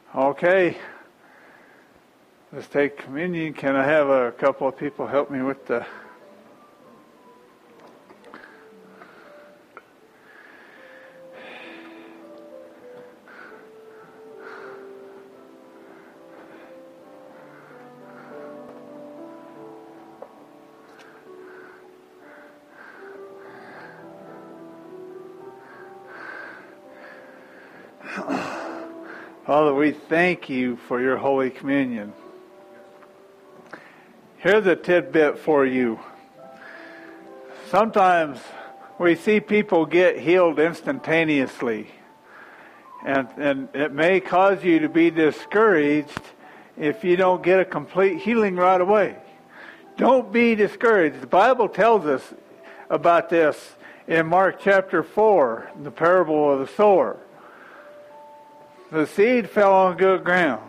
Okay, let's take communion. Can I have a couple of people help me with the... Father, we thank you for your Holy Communion. Here's a tidbit for you. Sometimes we see people get healed instantaneously. And it may cause you to be discouraged if you don't get a complete healing right away. Don't be discouraged. The Bible tells us about this in Mark chapter 4, the parable of the sower. The seed fell on good ground.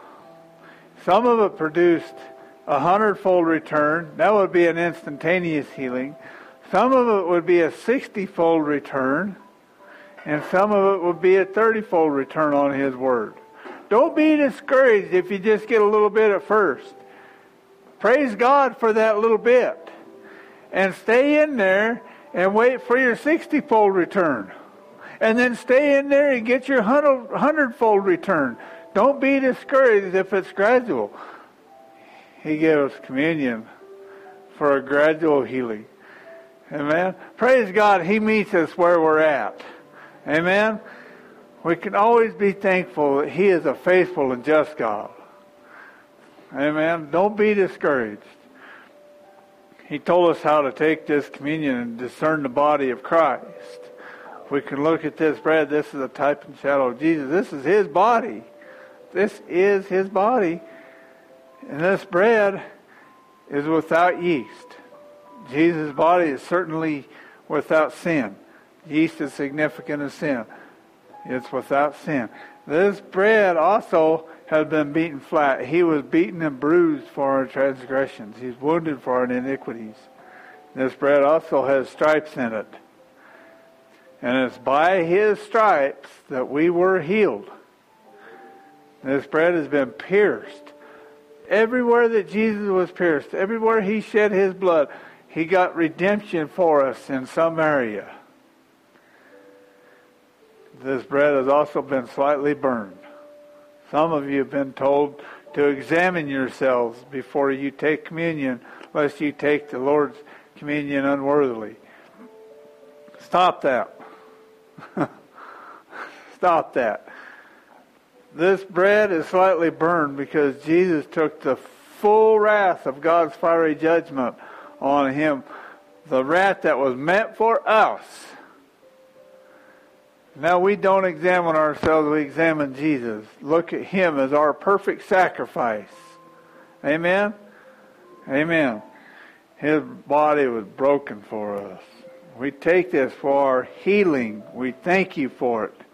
Some of it produced 100-fold return. That would be an instantaneous healing. Some of it would be a 60-fold return. And some of it would be a 30-fold return on His Word. Don't be discouraged if you just get a little bit at first. Praise God for that little bit. And stay in there and wait for your 60-fold return. And then stay in there and get your 100-fold return. Don't be discouraged if it's gradual. He gives communion for a gradual healing. Amen. Praise God, He meets us where we're at. Amen. We can always be thankful that He is a faithful and just God. Amen. Don't be discouraged. He told us how to take this communion and discern the body of Christ. We can look at this bread. This is a type and shadow of Jesus. This is His body. This is His body. And this bread is without yeast. Jesus' body is certainly without sin. Yeast is significant of sin. It's without sin. This bread also has been beaten flat. He was beaten and bruised for our transgressions. He's wounded for our iniquities. This bread also has stripes in it. And it's by His stripes that we were healed. This bread has been pierced. Everywhere that Jesus was pierced, everywhere He shed His blood, He got redemption for us in some area. This bread has also been slightly burned. Some of you have been told to examine yourselves before you take communion, lest you take the Lord's communion unworthily. Stop that. Stop that. This bread is slightly burned because Jesus took the full wrath of God's fiery judgment on Him. The wrath that was meant for us. Now we don't examine ourselves, we examine Jesus. Look at Him as our perfect sacrifice. Amen? Amen. His body was broken for us. We take this for our healing. We thank you for it.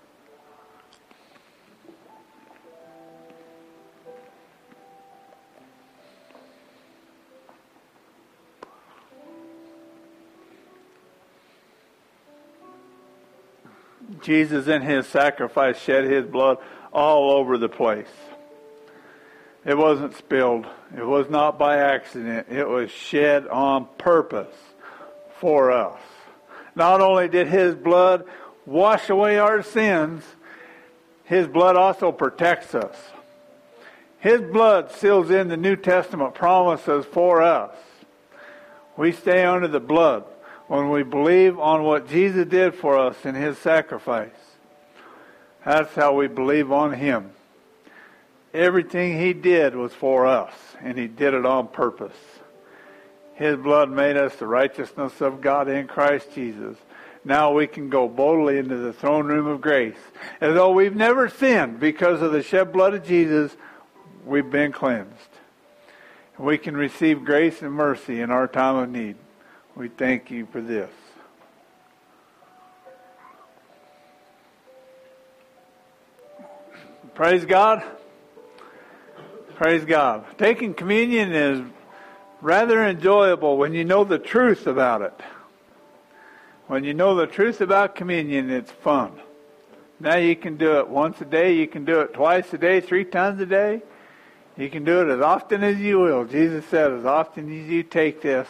Jesus in His sacrifice shed His blood all over the place. It wasn't spilled. It was not by accident. It was shed on purpose for us. Not only did His blood wash away our sins, His blood also protects us. His blood seals in the New Testament promises for us. We stay under the blood when we believe on what Jesus did for us in His sacrifice. That's how we believe on Him. Everything He did was for us, and He did it on purpose. His blood made us the righteousness of God in Christ Jesus. Now we can go boldly into the throne room of grace. As though we've never sinned, because of the shed blood of Jesus, we've been cleansed. We can receive grace and mercy in our time of need. We thank you for this. Praise God. Praise God. Taking communion is rather enjoyable when you know the truth about it. When you know the truth about communion, it's fun. Now you can do it once a day. You can do it twice a day, 3 times a day. You can do it as often as you will. Jesus said, as often as you take this,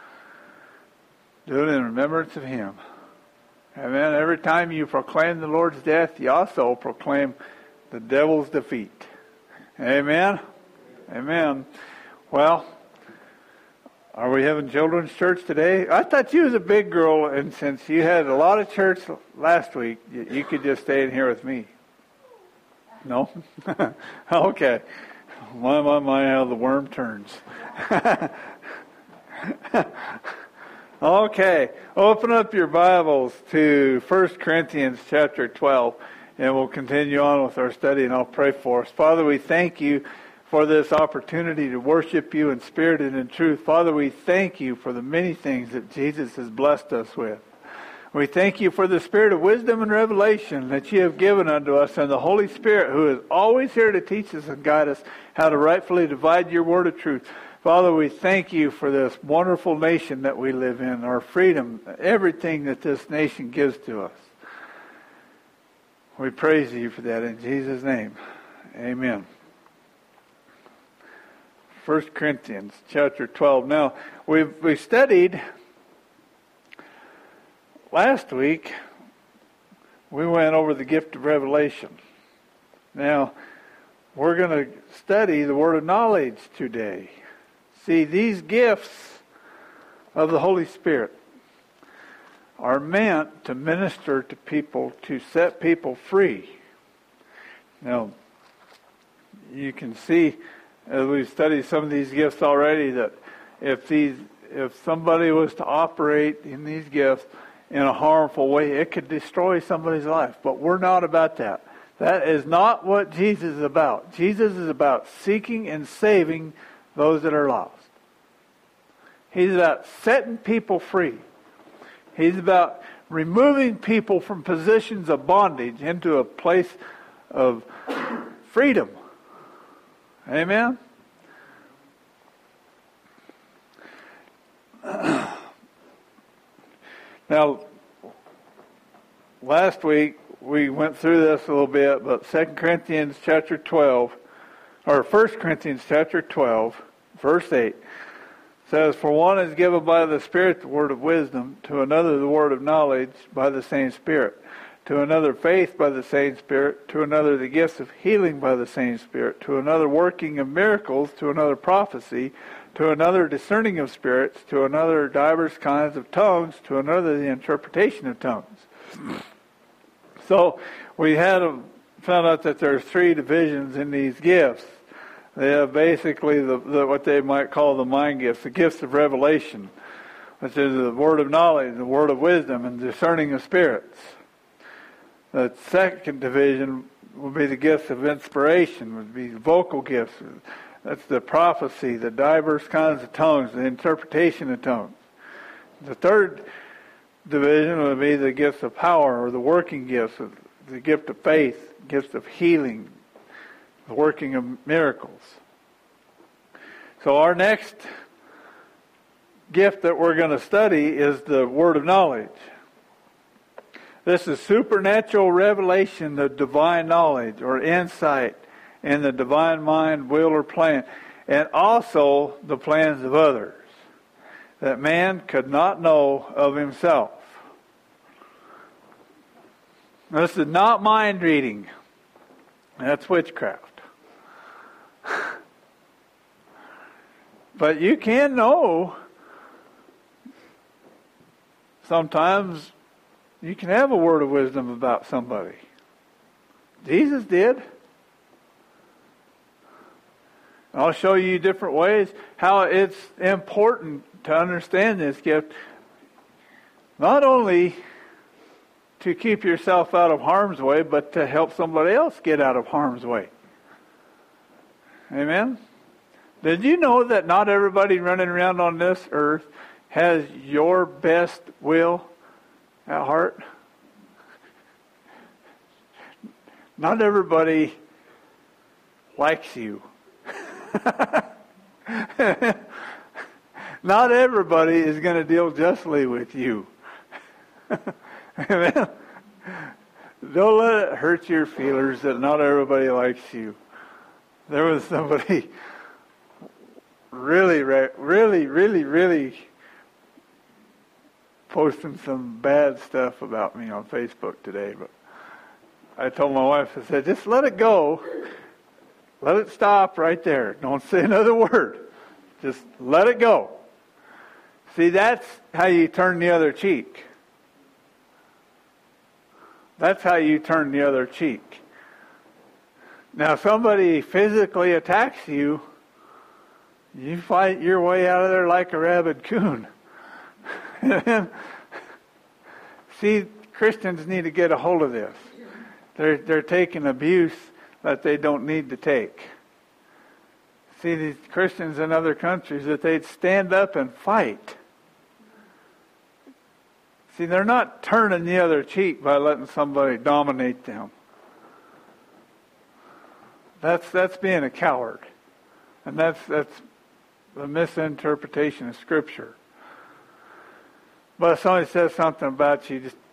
do it in remembrance of Him. Amen. Every time you proclaim the Lord's death, you also proclaim the devil's defeat. Amen. Amen. Well, are we having children's church today? I thought you was a big girl, and since you had a lot of church last week, you could just stay in here with me. No? Okay. My, how the worm turns. Okay. Open up your Bibles to 1 Corinthians chapter 12, and we'll continue on with our study, and I'll pray for us. Father, we thank you for this opportunity to worship you in spirit and in truth. Father, we thank you for the many things that Jesus has blessed us with. We thank you for the spirit of wisdom and revelation that you have given unto us, and the Holy Spirit who is always here to teach us and guide us how to rightfully divide your word of truth. Father, we thank you for this wonderful nation that we live in, our freedom, everything that this nation gives to us. We praise you for that in Jesus' name. Amen. 1 Corinthians chapter 12. Now, we studied last week, we went over the gift of revelation. Now, we're going to study the word of knowledge today. See, these gifts of the Holy Spirit are meant to minister to people, to set people free. Now, you can see, as we've studied some of these gifts already, that if somebody was to operate in these gifts in a harmful way, it could destroy somebody's life. But we're not about that. That is not what Jesus is about. Jesus is about seeking and saving those that are lost. He's about setting people free. He's about removing people from positions of bondage into a place of freedom. Amen? Now, last week we went through this a little bit, but 2 Corinthians chapter 12, or 1 Corinthians chapter 12, verse 8, says, "For one is given by the Spirit the word of wisdom, to another the word of knowledge by the same Spirit, to another faith by the same Spirit, to another the gifts of healing by the same Spirit, to another working of miracles, to another prophecy, to another discerning of spirits, to another divers kinds of tongues, to another the interpretation of tongues." So we found out that there are 3 divisions in these gifts. They have basically what they might call the mind gifts, the gifts of revelation, which is the word of knowledge, the word of wisdom, and discerning of spirits. The second division would be the gifts of inspiration, would be vocal gifts. That's the prophecy, the diverse kinds of tongues, the interpretation of tongues. The third division would be the gifts of power, or the working gifts, the gift of faith, gifts of healing, the working of miracles. So our next gift that we're going to study is the word of knowledge. This is supernatural revelation, the divine knowledge or insight in the divine mind, will, or plan, and also the plans of others that man could not know of himself. This is not mind reading. That's witchcraft. But you can know. Sometimes you can have a word of wisdom about somebody. Jesus did. I'll show you different ways how it's important to understand this gift. Not only to keep yourself out of harm's way, but to help somebody else get out of harm's way. Amen? Did you know that not everybody running around on this earth has your best will at heart? Not everybody likes you. Not everybody is going to deal justly with you. Amen. Don't let it hurt your feelers that not everybody likes you. There was somebody really posting some bad stuff about me on Facebook today. But I told my wife, I said, just let it go. Let it stop right there. Don't say another word. Just let it go. See, that's how you turn the other cheek. That's how you turn the other cheek. Now, somebody physically attacks you, you fight your way out of there like a rabid coon. See, Christians need to get a hold of this. They're taking abuse that they don't need to take. See, these Christians in other countries, that they'd stand up and fight. See, they're not turning the other cheek by letting somebody dominate them. That's being a coward. And that's the misinterpretation of Scripture. But if somebody says something about you, just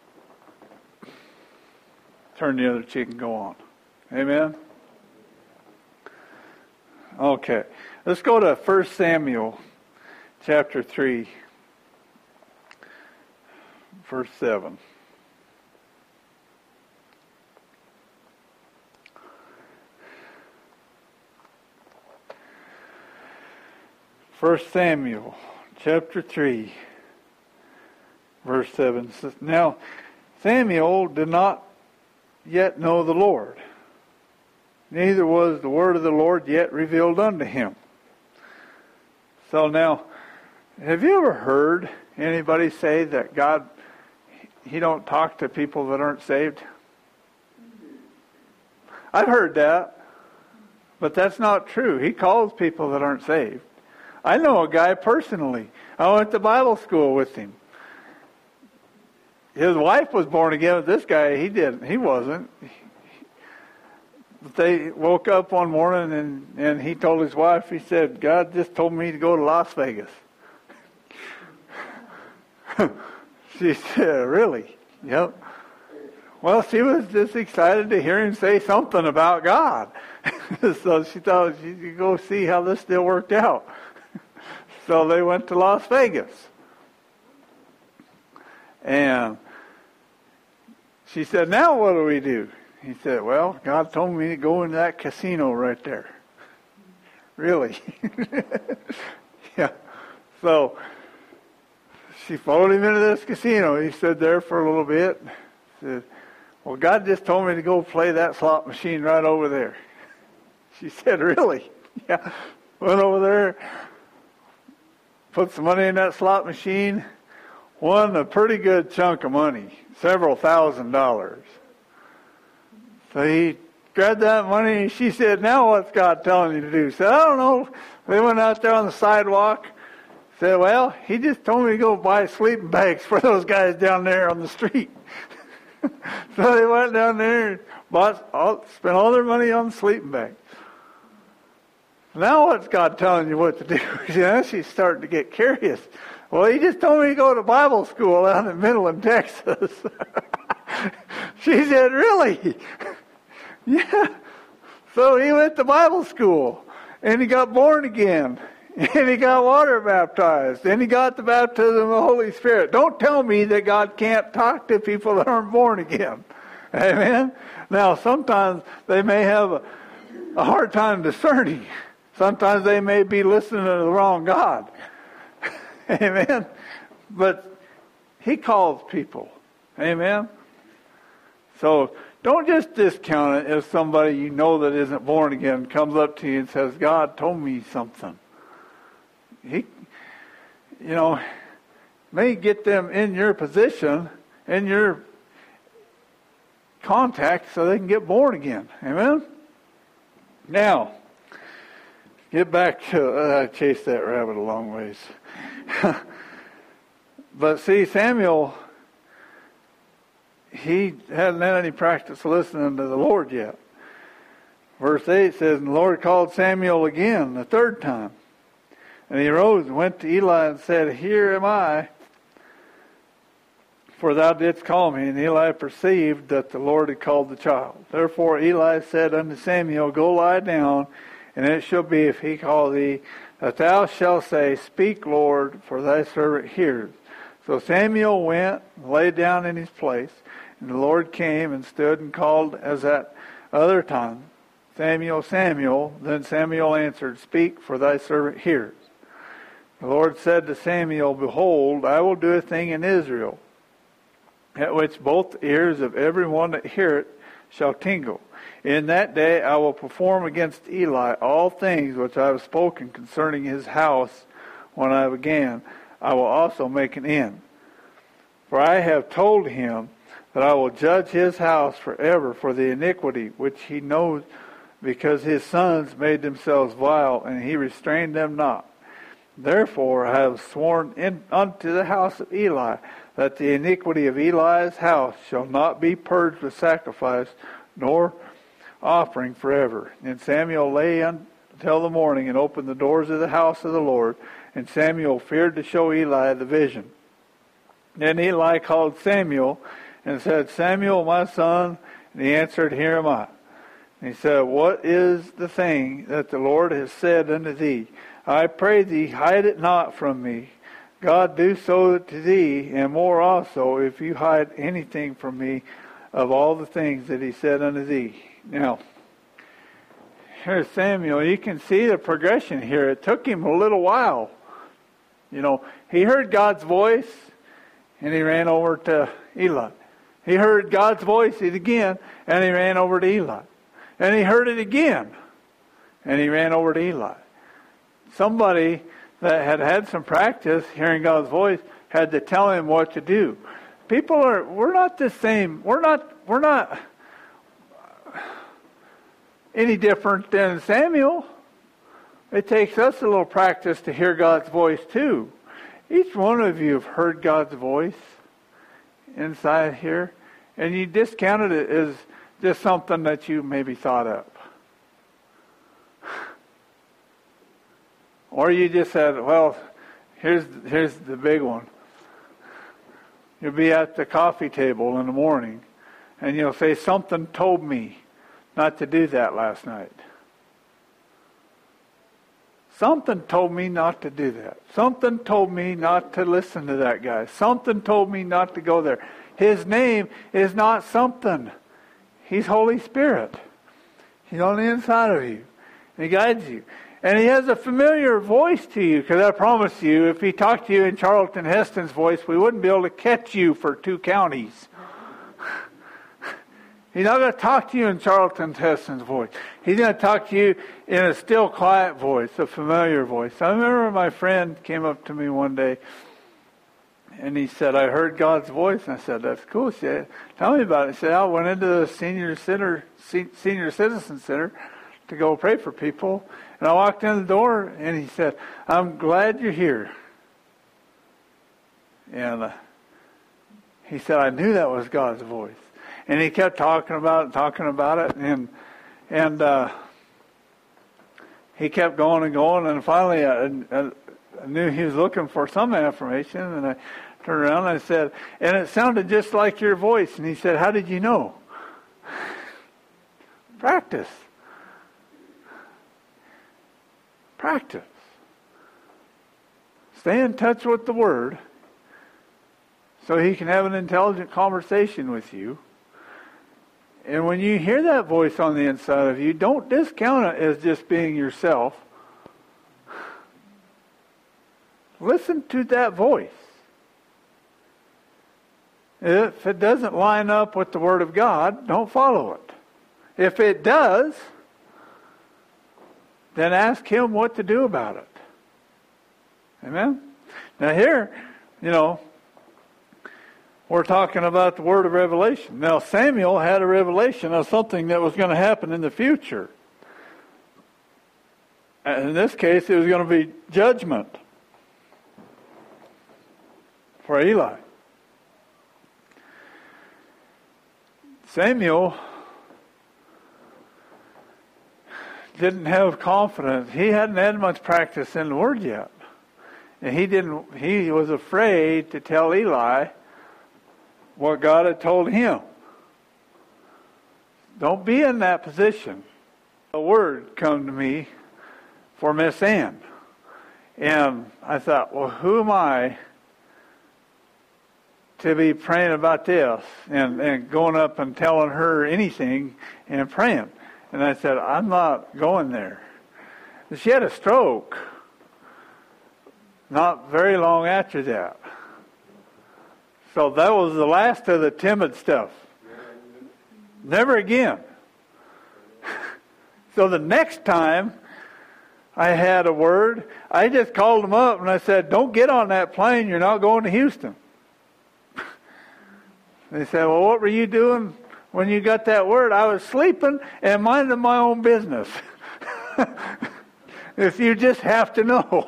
turn the other cheek and go on. Amen? Okay. Let's go to 1 Samuel chapter 3, verse 7. 1 Samuel chapter 3, verse 7 says, Now Samuel did not yet know the Lord, neither was the word of the Lord yet revealed unto him. So now, have you ever heard anybody say that God, He don't talk to people that aren't saved? I've heard that, but that's not true. He calls people that aren't saved. I know a guy personally. I went to Bible school with him. His wife was born again, but this guy, he didn't. He wasn't. But they woke up one morning and he told his wife, he said, God just told me to go to Las Vegas. She said, really? Yep. Well, she was just excited to hear him say something about God. So she thought she could go see how this still worked out. So they went to Las Vegas. And she said, now what do we do? He said, well, God told me to go into that casino right there. Really? Yeah. So she followed him into this casino. He stood there for a little bit. Said, well, God just told me to go play that slot machine right over there. She said, really? Yeah. Went over there, put some money in that slot machine, won a pretty good chunk of money, several $1,000s. So he grabbed that money and she said, now what's God telling you to do? He said, I don't know. They went out there on the sidewalk. Said, well, he just told me to go buy sleeping bags for those guys down there on the street. So they went down there and spent all their money on the sleeping bags. Now what's God telling you what to do? Now she's starting to get curious. Well, he just told me to go to Bible school out in Midland, Texas. She said, really? Yeah. So he went to Bible school, and he got born again, and he got water baptized, and he got the baptism of the Holy Spirit. Don't tell me that God can't talk to people that aren't born again. Amen? Now, sometimes they may have a hard time discerning. Sometimes they may be listening to the wrong God. Amen? But He calls people. Amen? So don't just discount it if somebody you know that isn't born again comes up to you and says, God told me something. He, may get them in your position, in your contact, so they can get born again. Amen? Now, get back to, I chased that rabbit a long ways. But see, Samuel, he hadn't had any practice listening to the Lord yet. Verse 8 says, and the Lord called Samuel again the third time. And he arose and went to Eli and said, here am I. for thou didst call me. And Eli perceived that the Lord had called the child. Therefore Eli said unto Samuel, Go lie down, and it shall be, if he call thee, that thou shalt say, Speak, Lord, for thy servant hears. So Samuel went and lay down in his place, and the Lord came and stood and called as at other time, Samuel, Samuel. Then Samuel answered, Speak, for thy servant hears. The Lord said to Samuel, Behold, I will do a thing in Israel, at which both ears of every one that heareth shall tingle. In that day I will perform against Eli all things which I have spoken concerning his house when I began. I will also make an end. For I have told him that I will judge his house forever for the iniquity which he knows, because his sons made themselves vile, and he restrained them not. Therefore I have sworn unto the house of Eli, that the iniquity of Eli's house shall not be purged with sacrifice, nor offering forever. And Samuel lay until the morning, and opened the doors of the house of the Lord. And Samuel feared to show Eli the vision. Then Eli called Samuel, and said, Samuel, my son. And he answered, Here am I. And he said, What is the thing that the Lord has said unto thee? I pray thee, hide it not from me. God do so to thee, and more also, if you hide anything from me of all the things that he said unto thee. Now, here's Samuel. You can see the progression here. It took him a little while. He heard God's voice, and he ran over to Eli. He heard God's voice again, and he ran over to Eli. And he heard it again, and he ran over to Eli. Somebody that had had some practice hearing God's voice had to tell him what to do. We're not the same. We're not any different than Samuel. It takes us a little practice to hear God's voice too. Each one of you have heard God's voice inside here, and you discounted it as just something that you maybe thought up. Or you just said, well, here's the big one. You'll be at the coffee table in the morning, and you'll say, something told me not to do that last night. Something told me not to do that. Something told me not to listen to that guy. Something told me not to go there. His name is not something. He's Holy Spirit. He's on the inside of you. He guides you. And he has a familiar voice to you, because I promise you, if he talked to you in Charlton Heston's voice, we wouldn't be able to catch you for 2 counties. He's not going to talk to you in Charlton Heston's voice. He's going to talk to you in a still, quiet voice, a familiar voice. I remember my friend came up to me one day, and he said, I heard God's voice. And I said, that's cool. He said, tell me about it. He said, I went into the senior citizen center to go pray for people. And I walked in the door, and he said, I'm glad you're here. And he said, I knew that was God's voice. And he kept talking about it, and he kept going and going, and finally I knew he was looking for some information, and I turned around and I said, and it sounded just like your voice. And he said, how did you know? Practice. Stay in touch with the Word so he can have an intelligent conversation with you. And when you hear that voice on the inside of you, don't discount it as just being yourself. Listen to that voice. If it doesn't line up with the Word of God, don't follow it. If it does, then ask Him what to do about it. Amen? Now here, we're talking about the word of revelation. Now Samuel had a revelation of something that was going to happen in the future. And in this case, it was going to be judgment for Eli. Samuel didn't have confidence. He hadn't had much practice in the Word yet. And he was afraid to tell Eli what God had told him. Don't be in that position. A word come to me for Miss Ann. And I thought, well, who am I to be praying about this and going up and telling her anything and praying? And I said, I'm not going there. And she had a stroke not very long after that. So that was the last of the timid stuff. Never again. So the next time I had a word, I just called them up and I said, don't get on that plane, you're not going to Houston. They said, well, what were you doing when you got that word? I was sleeping and minding my own business. If you just have to know.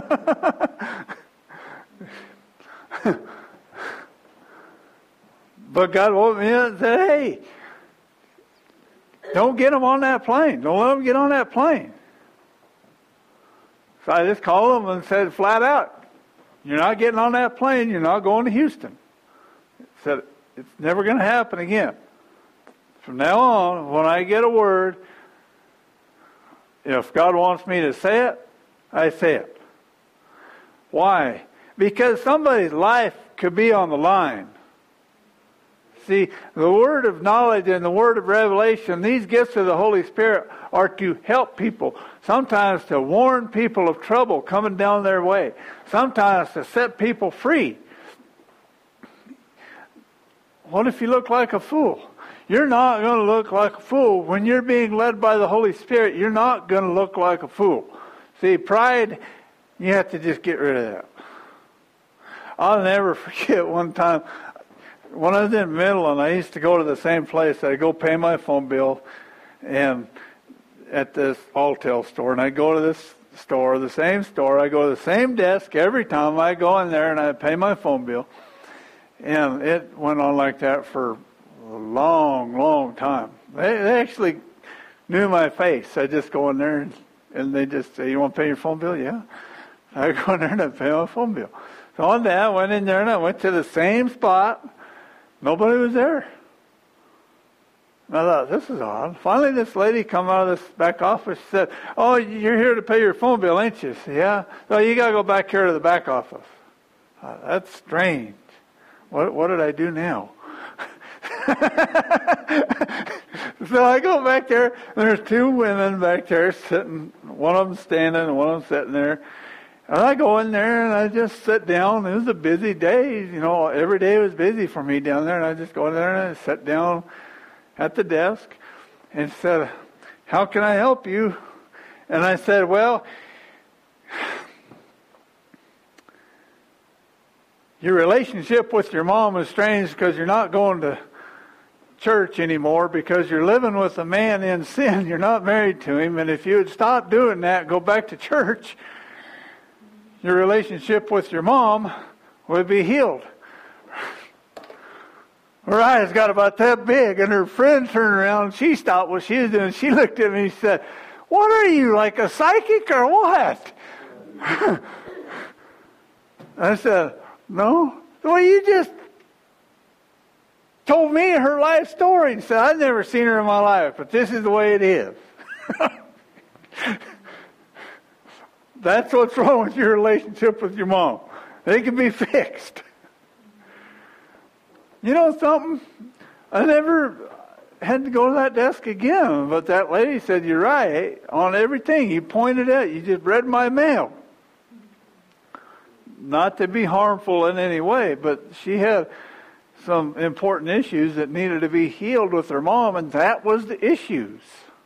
But God woke me up and said, hey, don't get them on that plane. Don't let them get on that plane. So I just called them and said flat out, you're not getting on that plane. You're not going to Houston. I said, it's never going to happen again. From now on, when I get a word, if God wants me to say it, I say it. Why? Because somebody's life could be on the line. See, the word of knowledge and the word of revelation, these gifts of the Holy Spirit are to help people. Sometimes to warn people of trouble coming down their way. Sometimes to set people free. What if you look like a fool? You're not going to look like a fool. When you're being led by the Holy Spirit, you're not going to look like a fool. See, pride, you have to just get rid of that. I'll never forget one time, when I was in Midland, I used to go to the same place. I'd go pay my phone bill and at this Alltel store. And I'd go to this store, the same store. I go to the same desk every time. I go in there and I pay my phone bill. And it went on like that for a long, long time. They actually knew my face. I just go in there and they just say, you want to pay your phone bill? Yeah. I go in there and I pay my phone bill. So one day I went in there and I went to the same spot. Nobody was there. And I thought, this is odd. Finally, this lady come out of this back office and said, oh, you're here to pay your phone bill, ain't you? I said, yeah. So you got to go back here to the back office. That's strange. What did I do now? So I go back there, and there's two women back there sitting, one of them standing and one of them sitting there. And I go in there and I just sit down. It was a busy day. You know, every day was busy for me down there. And I just go in there and I sat down at the desk and said, how can I help you? And I said, well, your relationship with your mom is strange because you're not going to church anymore because you're living with a man in sin. You're not married to him. And if you would stop doing that, go back to church, your relationship with your mom would be healed. Her eyes got about that big, and her friend turned around and she stopped what she was doing. She looked at me and said, what are you, like a psychic or what? I said, no. Well, you just told me her life story and said, I've never seen her in my life, but this is the way it is. That's what's wrong with your relationship with your mom. They can be fixed. You know something? I never had to go to that desk again, but that lady said, you're right on everything. You pointed out, you just read my mail. Not to be harmful in any way, but she had some important issues that needed to be healed with her mom, and that was the issues.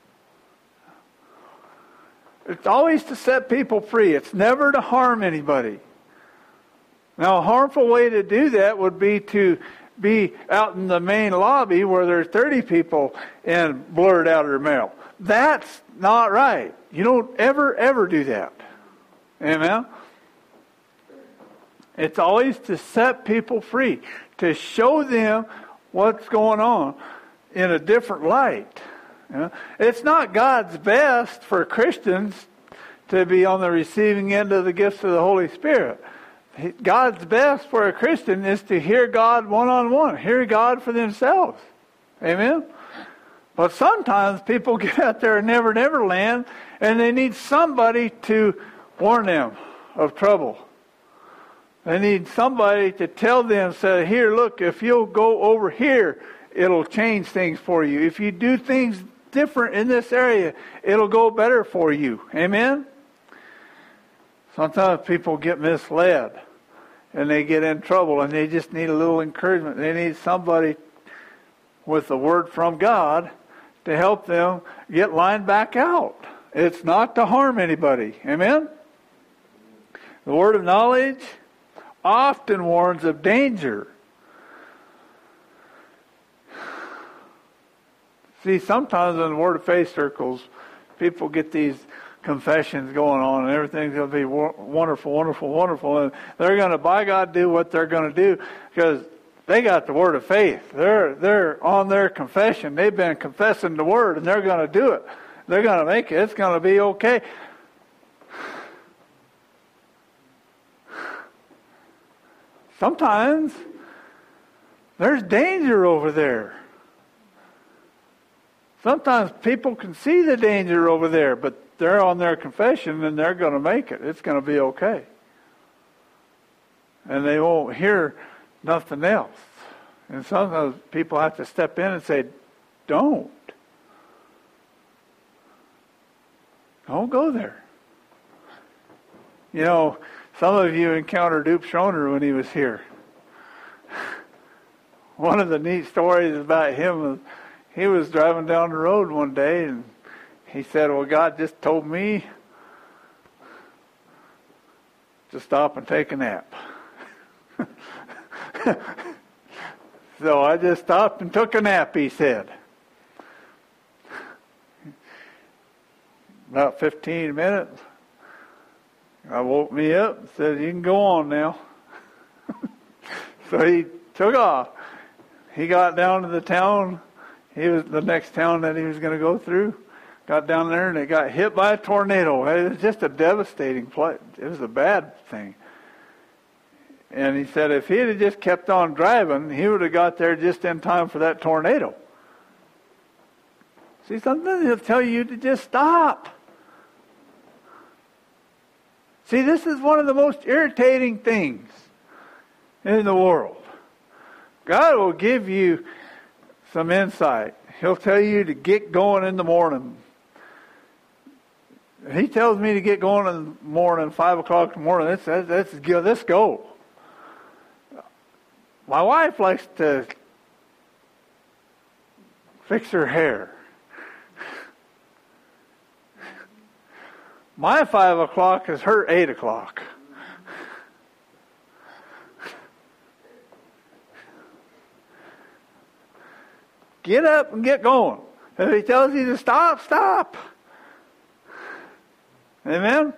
It's always to set people free. It's never to harm anybody. Now, a harmful way to do that would be to be out in the main lobby where there's 30 people and blurt out her mail. That's not right. You don't ever do that. Amen? It's always to set people free, to show them what's going on in a different light. You know? It's not God's best for Christians to be on the receiving end of the gifts of the Holy Spirit. God's best for a Christian is to hear God one-on-one, hear God for themselves. Amen? But sometimes people get out there in Never Land and they need somebody to warn them of trouble. They need somebody to tell them, say, here, look, if you'll go over here, it'll change things for you. If you do things different in this area, it'll go better for you. Amen? Sometimes people get misled and they get in trouble and they just need a little encouragement. They need somebody with the word from God to help them get lined back out. It's not to harm anybody. Amen? The word of knowledge often warns of danger. See, sometimes in the Word of Faith circles, people get these confessions going on and everything's going to be wonderful, wonderful, wonderful. And they're going to, by God, do what they're going to do because they got the Word of faith. They're on their confession. They've been confessing the Word and they're going to do it. They're going to make it. It's going to be okay. Sometimes there's danger over there. Sometimes people can see the danger over there, but they're on their confession and they're going to make it. It's going to be okay. And they won't hear nothing else. And sometimes people have to step in and say, don't go there. You know, some of you encountered Oop Schoner when he was here. One of the neat stories about him was he was driving down the road one day and he said, well, God just told me to stop and take a nap. So I just stopped and took a nap, he said. About 15 minutes. I woke me up and said, you can go on now. So he took off. He got down to the town. He was the next town that he was going to go through. Got down there and it got hit by a tornado. It was just a devastating place. It was a bad thing. And he said if he had just kept on driving, he would have got there just in time for that tornado. See, sometimes he'll tell you to just stop. See, this is one of the most irritating things in the world. God will give you some insight. He'll tell you to get going in the morning. He tells me to get going in the morning, 5 o'clock in the morning. Let's go. My wife likes to fix her hair. My 5 o'clock is her 8 o'clock. Get up and get going. If he tells you to stop, stop. Amen?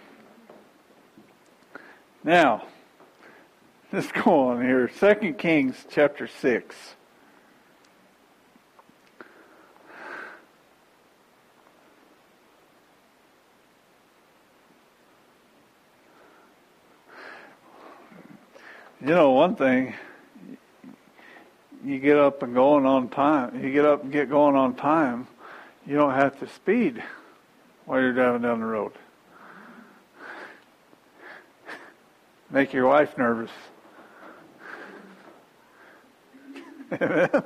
Now, let's go on here. 2 Kings chapter 6. You know, one thing, you get up and going on time. You get up and get going on time. You don't have to speed while you're driving down the road. Make your wife nervous. Amen.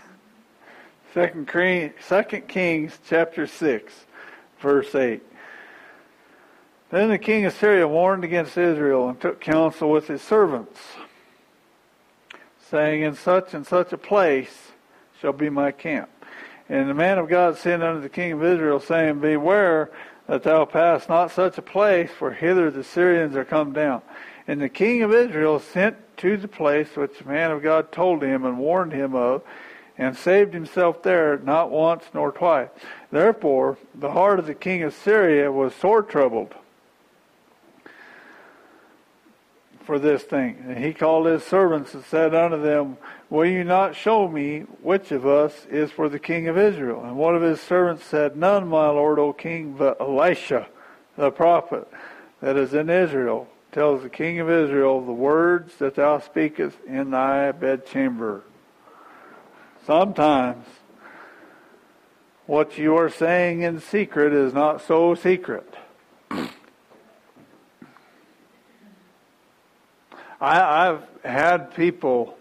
2 Kings chapter 6, verse 8. Then the king of Syria warned against Israel and took counsel with his servants, saying, in such and such a place shall be my camp. And the man of God sent unto the king of Israel, saying, beware that thou pass not such a place, for hither the Syrians are come down. And the king of Israel sent to the place which the man of God told him and warned him of, and saved himself there not once nor twice. Therefore the heart of the king of Syria was sore troubled for this thing. And he called his servants and said unto them, will you not show me which of us is for the king of Israel? And one of his servants said, none, my lord, O king, but Elisha, the prophet, that is in Israel. tells the king of Israel, the words that thou speakest in thy bedchamber. Sometimes what you are saying in secret is not so secret. I've had people,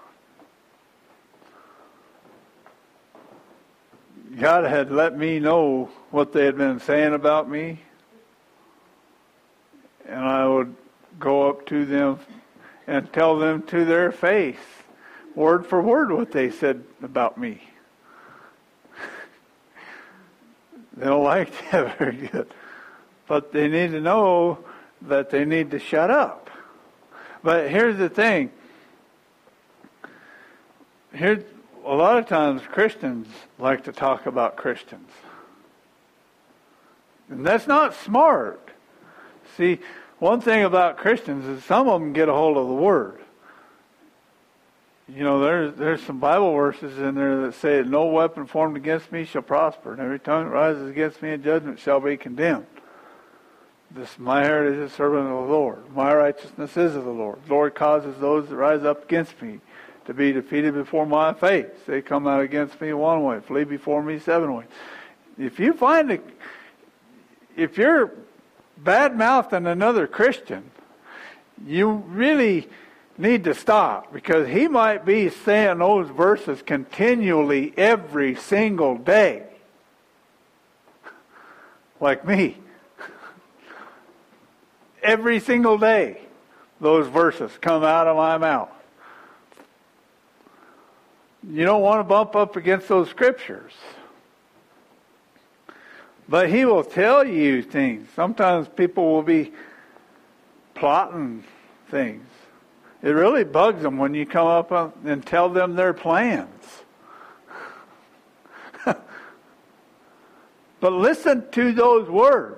God had let me know what they had been saying about me, and I would go up to them and tell them to their face, word for word, what they said about me. They don't like that very good. But they need to know that they need to shut up. But here's the thing. A lot of times Christians like to talk about Christians. And that's not smart. See, one thing about Christians is some of them get a hold of the Word. You know, there's some Bible verses in there that say, no weapon formed against me shall prosper, and every tongue that rises against me in judgment shall be condemned. This my heritage is servant of the Lord. My righteousness is of the Lord. The Lord causes those that rise up against me to be defeated before my face. They come out against me one way, flee before me seven ways. If you're bad-mouthing another Christian, you really need to stop, because he might be saying those verses continually every single day. Like me. Every single day, those verses come out of my mouth. You don't want to bump up against those scriptures. But he will tell you things. Sometimes people will be plotting things. It really bugs them when you come up and tell them their plans. But listen to those words.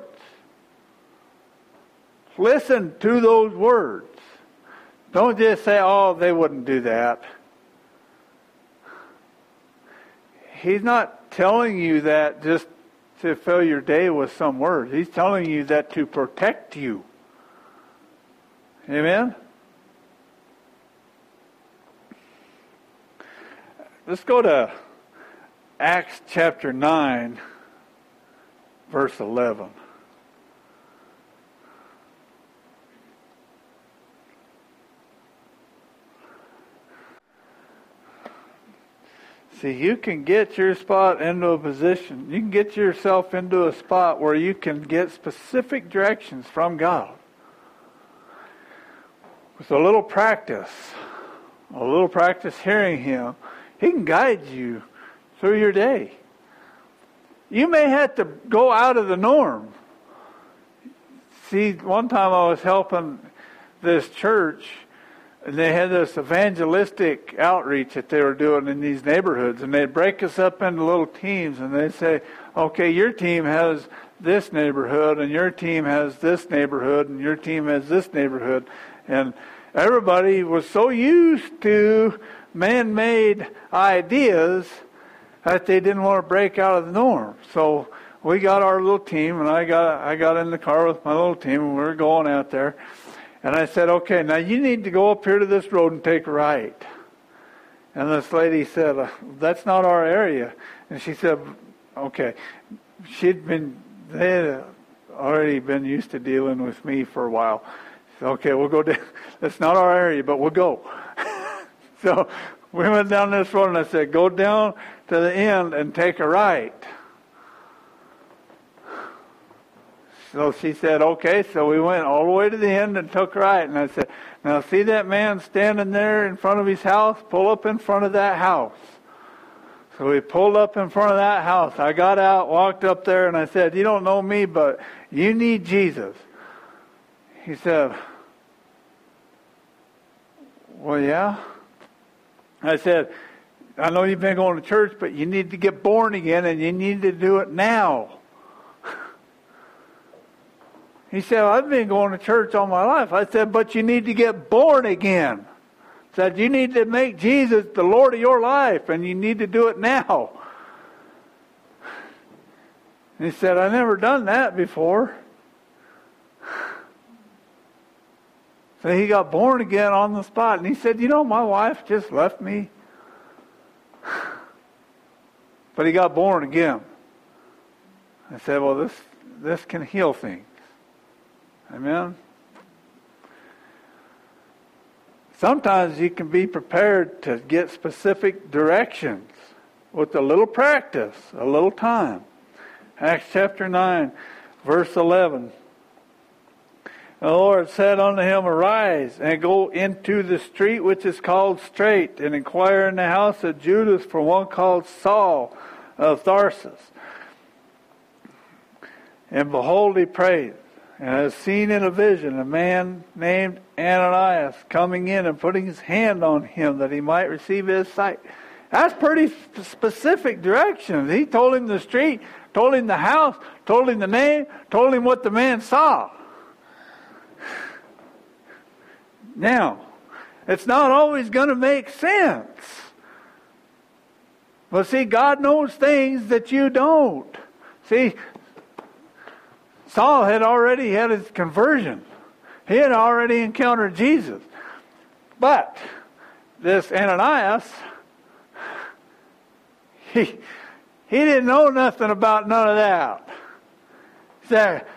Listen to those words. Don't just say, oh, they wouldn't do that. He's not telling you that just to fill your day with some words. He's telling you that to protect you. Amen? Let's go to Acts chapter 9, verse 11. See, you can get your spot into a position. You can get yourself into a spot where you can get specific directions from God. With a little practice hearing Him, He can guide you through your day. You may have to go out of the norm. See, one time I was helping this church, and they had this evangelistic outreach that they were doing in these neighborhoods. And they'd break us up into little teams. And they'd say, okay, your team has this neighborhood, and your team has this neighborhood, and your team has this neighborhood. And everybody was so used to man-made ideas that they didn't want to break out of the norm. So we got our little team, and I got in the car with my little team, and we were going out there. And I said, okay, now you need to go up here to this road and take a right. And this lady said, that's not our area. And she said, okay. They had already been used to dealing with me for a while. She said, okay, we'll go down. That's not our area, but we'll go. So we went down this road, and I said, go down to the end and take a right. So she said, okay. So we went all the way to the end and took right. And I said, now see that man standing there in front of his house? Pull up in front of that house. So we pulled up in front of that house. I got out, walked up there, and I said, you don't know me, but you need Jesus. He said, well, yeah. I said, I know you've been going to church, but you need to get born again, and you need to do it now. He said, I've been going to church all my life. I said, but you need to get born again. I said, you need to make Jesus the Lord of your life, and you need to do it now. He said, I've never done that before. So he got born again on the spot. And he said, my wife just left me. But he got born again. I said, well, this can heal things. Amen? Sometimes you can be prepared to get specific directions with a little practice, a little time. Acts chapter 9, verse 11. The Lord said unto him, Arise, and go into the street which is called Straight, and inquire in the house of Judas for one called Saul of Tarsus. And behold, he prayed, and has seen in a vision a man named Ananias coming in and putting his hand on him that he might receive his sight. That's pretty specific directions. He told him the street, told him the house, told him the name, told him what the man saw. Now, it's not always going to make sense. But see, God knows things that you don't. See, Saul had already had his conversion. He had already encountered Jesus. But this Ananias, he didn't know nothing about none of that. He said,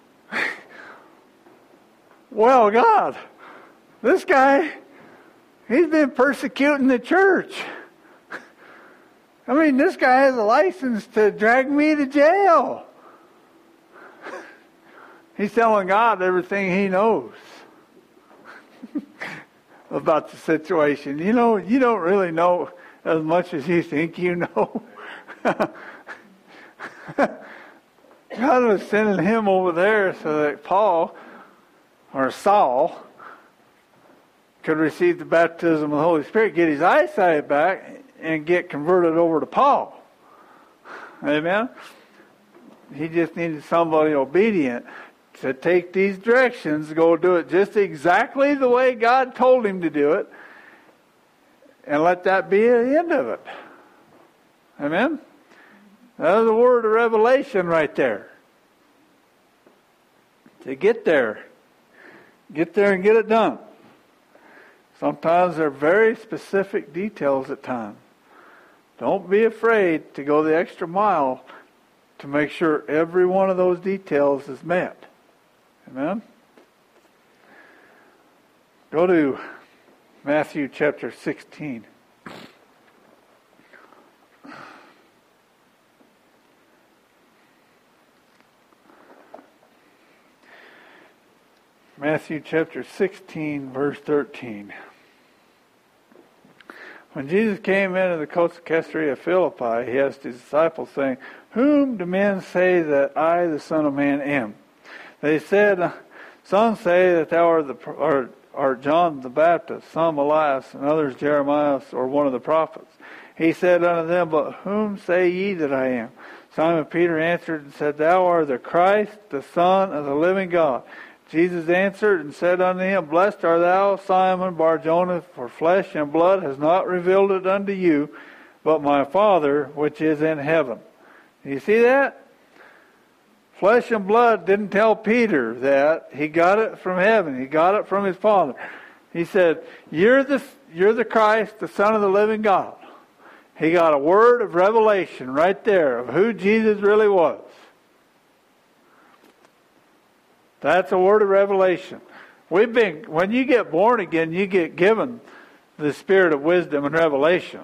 well, God, this guy, he's been persecuting the church. I mean, this guy has a license to drag me to jail. He's telling God everything he knows about the situation. You don't really know as much as you think you know. God was sending him over there so that Paul, or Saul, could receive the baptism of the Holy Spirit, get his eyesight back, and get converted over to Paul. Amen? He just needed somebody obedient to take these directions, go do it just exactly the way God told him to do it, and let that be the end of it. Amen? That is a word of revelation right there. To get there and get it done. Sometimes there are very specific details at times. Don't be afraid to go the extra mile to make sure every one of those details is met. Amen? Go to Matthew chapter 16. Matthew chapter 16, verse 13. When Jesus came into the coast of Caesarea Philippi, he asked his disciples, saying, Whom do men say that I, the Son of Man, am? They said, Some say that thou art John the Baptist, some Elias, and others Jeremiah, or one of the prophets. He said unto them, But whom say ye that I am? Simon Peter answered and said, Thou art the Christ, the Son of the living God. Jesus answered and said unto him, Blessed art thou, Simon Bar-Jonah, for flesh and blood has not revealed it unto you, but my Father which is in heaven. You see that? Flesh and blood didn't tell Peter that. He got it from heaven. He got it from his Father. He said, You're the Christ, the Son of the living God. He got a word of revelation right there of who Jesus really was. That's a word of revelation. When you get born again, you get given the spirit of wisdom and revelation.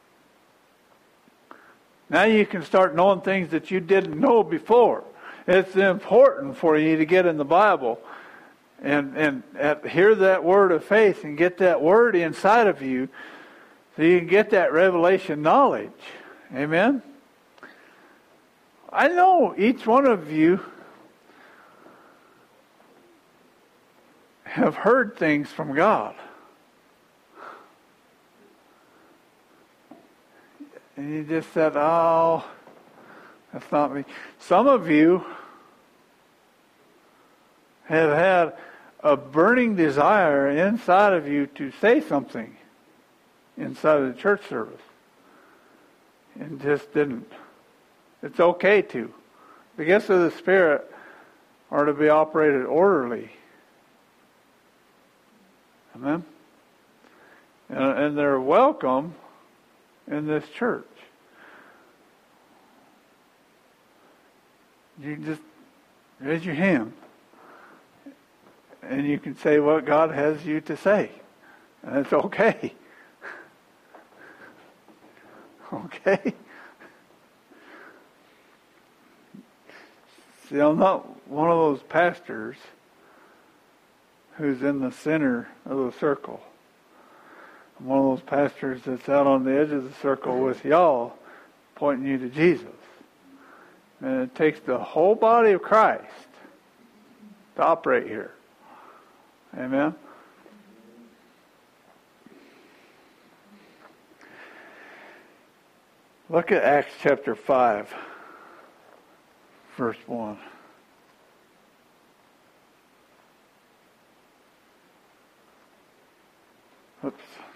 Now you can start knowing things that you didn't know before. It's important for you to get in the Bible and hear that word of faith and get that word inside of you so you can get that revelation knowledge. Amen? I know each one of you have heard things from God. And you just said, oh, that's not me. Some of you have had a burning desire inside of you to say something inside of the church service. And just didn't. It's okay to. The gifts of the Spirit are to be operated orderly. Amen? And they're welcome in this church. You just raise your hand and you can say what God has you to say. And it's okay. Okay? See, I'm not one of those pastors who's in the center of the circle. I'm one of those pastors that's out on the edge of the circle with y'all, pointing you to Jesus. And it takes the whole body of Christ to operate here. Amen? Look at Acts chapter 5, verse 1. Oops.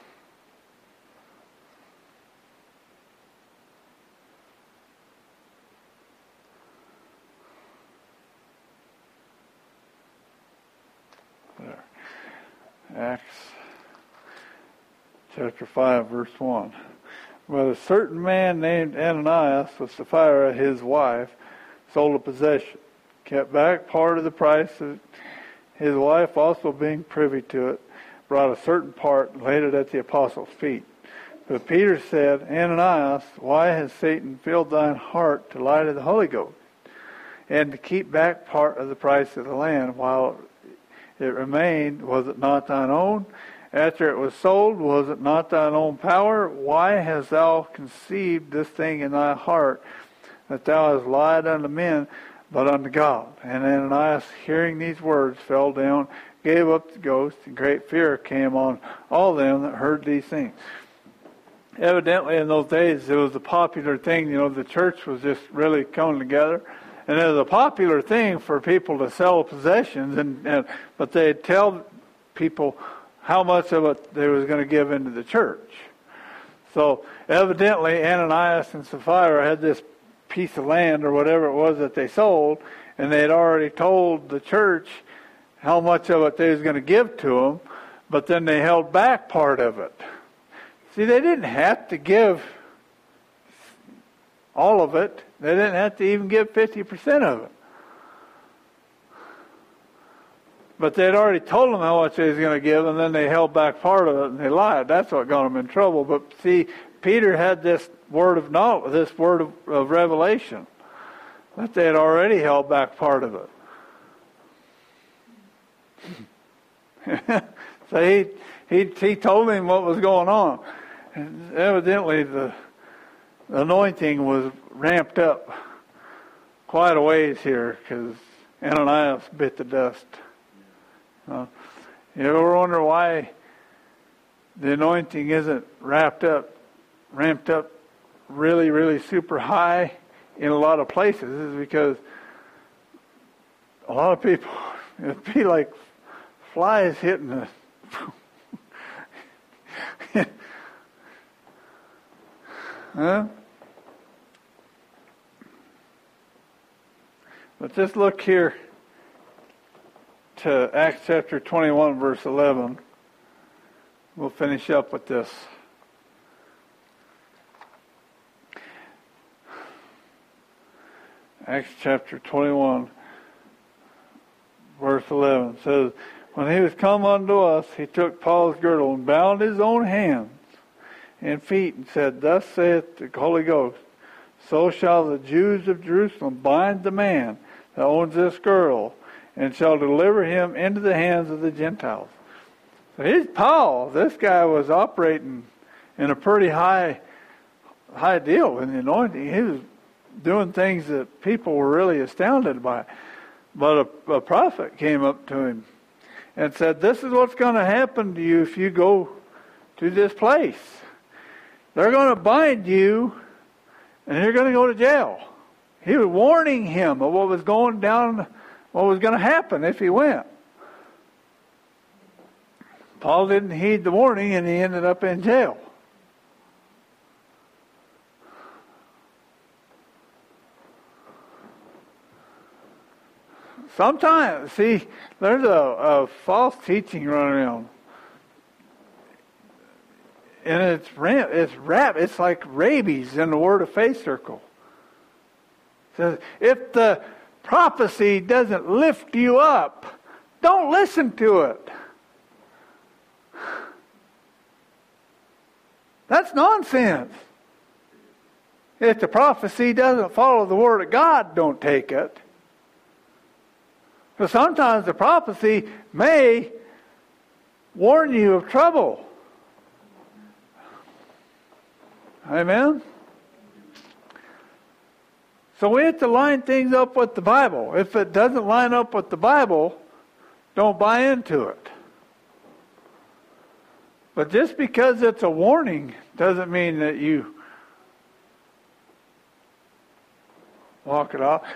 There. Acts chapter 5, verse 1. But a certain man named Ananias with Sapphira, his wife, sold a possession, kept back part of the price, his wife also being privy to it, brought a certain part and laid it at the apostles' feet. But Peter said, Ananias, why has Satan filled thine heart to lie to the Holy Ghost, and to keep back part of the price of the land while it remained? Was it not thine own? After it was sold, was it not thine own power? Why hast thou conceived this thing in thy heart, that thou hast lied unto men, but unto God? And Ananias, hearing these words, fell down, gave up the ghost, and great fear came on all them that heard these things. Evidently, in those days, it was a popular thing. The church was just really coming together. And it was a popular thing for people to sell possessions, but they'd tell people how much of it they was going to give into the church. So evidently Ananias and Sapphira had this piece of land or whatever it was that they sold, and they had already told the church how much of it they was going to give to them, but then they held back part of it. See, they didn't have to give all of it. They didn't have to even give 50% of it. But they'd already told them how much they was going to give, and then they held back part of it, and they lied. That's what got them in trouble. But see, Peter had this word of knowledge, this word of revelation, that they had already held back part of it. So he told him what was going on. And evidently the anointing was ramped up quite a ways here, because Ananias bit the dust. You ever wonder why the anointing isn't ramped up really, really super high in a lot of places? Is because a lot of people, it'd be like flies hitting the huh? But just look here to Acts chapter 21, verse 11. We'll finish up with this. Acts chapter 21, verse 11 says, when he was come unto us, he took Paul's girdle and bound his own hands and feet, and said, thus saith the Holy Ghost, so shall the Jews of Jerusalem bind the man that owns this girdle, and shall deliver him into the hands of the Gentiles. So here's Paul. This guy was operating in a pretty high deal in the anointing. He was doing things that people were really astounded by. But a prophet came up to him and said, this is what's going to happen to you if you go to this place. They're going to bind you, and you're going to go to jail. He was warning him of what was going down, what was going to happen if he went. Paul didn't heed the warning, and he ended up in jail. Sometimes, see, there's a false teaching running around. and it's like rabies in the Word of Faith circle. It says, if the prophecy doesn't lift you up, don't listen to it. That's nonsense. If the prophecy doesn't follow the Word of God, don't take it. But sometimes the prophecy may warn you of trouble. Amen? So we have to line things up with the Bible. If it doesn't line up with the Bible, don't buy into it. But just because it's a warning doesn't mean that you walk it off.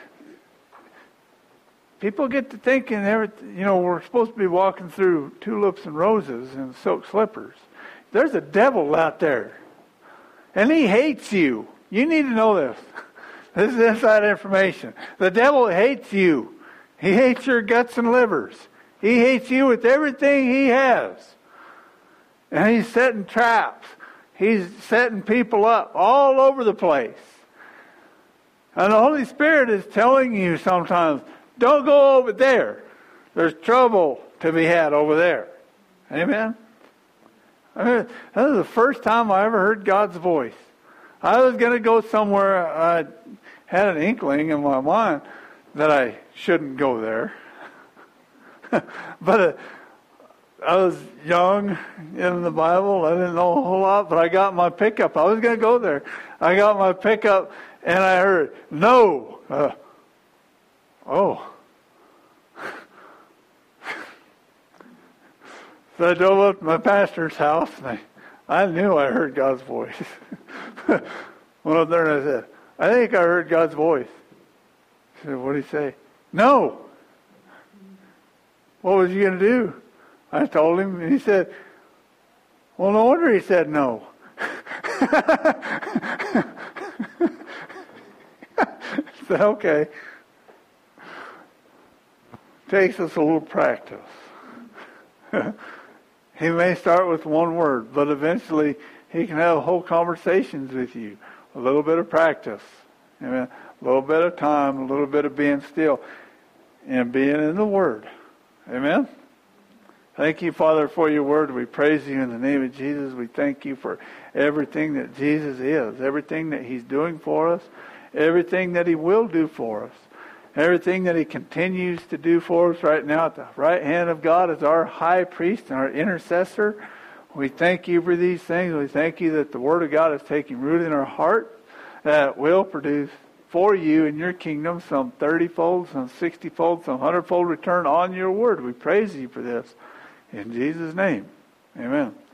People get to thinking, we're supposed to be walking through tulips and roses and silk slippers. There's a devil out there. And he hates you. You need to know this. This is inside information. The devil hates you. He hates your guts and livers. He hates you with everything he has. And he's setting traps. He's setting people up all over the place. And the Holy Spirit is telling you sometimes, don't go over there. There's trouble to be had over there. Amen? That was the first time I ever heard God's voice. I was going to go somewhere. I had an inkling in my mind that I shouldn't go there. But I was young in the Bible. I didn't know a whole lot, but I got my pickup. I was going to go there. I got my pickup, and I heard, no. So I drove up to my pastor's house, and I knew I heard God's voice. Went up there and I said, I think I heard God's voice. He said, what did he say? No. What was he going to do? I told him, and he said, well, no wonder he said no. I said, okay. Takes us a little practice. He may start with one word, but eventually he can have whole conversations with you. A little bit of practice. Amen. A little bit of time, a little bit of being still, and being in the Word. Amen. Thank you, Father, for your Word. We praise you in the name of Jesus. We thank you for everything that Jesus is, everything that He's doing for us, everything that He will do for us, everything that He continues to do for us right now at the right hand of God as our high priest and our intercessor. We thank you for these things. We thank you that the Word of God is taking root in our heart, that will produce for you in your kingdom some 30-fold, some 60-fold, some 100-fold return on your Word. We praise you for this. In Jesus' name, amen.